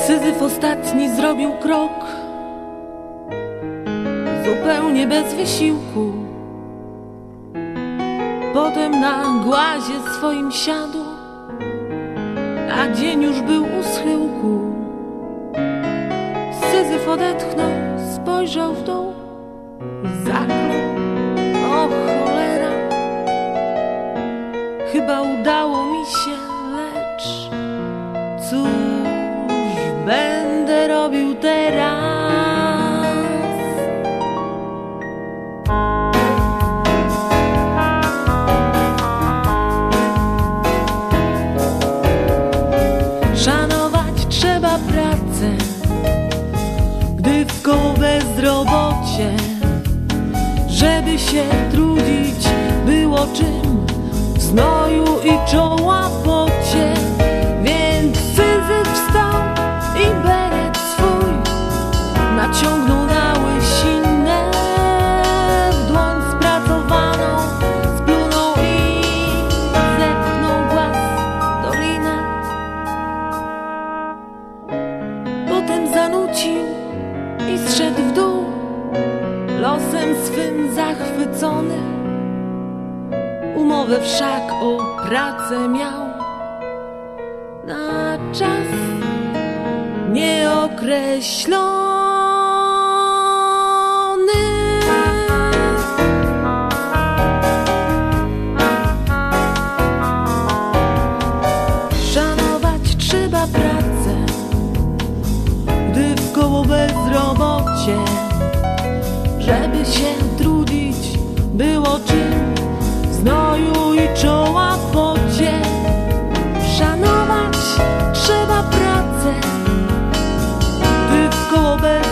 Syzyf ostatni zrobił krok, zupełnie bez wysiłku. Potem na głazie swoim siadł, a dzień już był u schyłku. Syzyf odetchnął, spojrzał w dół i zaklął: o cholera, chyba udało mi się, lecz cóż będę robił teraz? Szanować trzeba pracę, gdy w koło bezrobocie. Żeby się trudzić było czym, w znoju i czoła pocie. Więc Syzyf wstał i beret swój naciągnął na łysinę. W dłoń spracowaną splunął i zepchnął głaz w dolinę. Potem zanucił i zszedł w dół, losem swym zachwycony. Umowę wszak o pracę miał na czas nieokreślony. Szanować trzeba pracę, gdy w koło bezrobocie. Żeby się trudzić było czym, w znoju i czoła pocie. Szanować trzeba pracę, gdy w koło bezrobocie.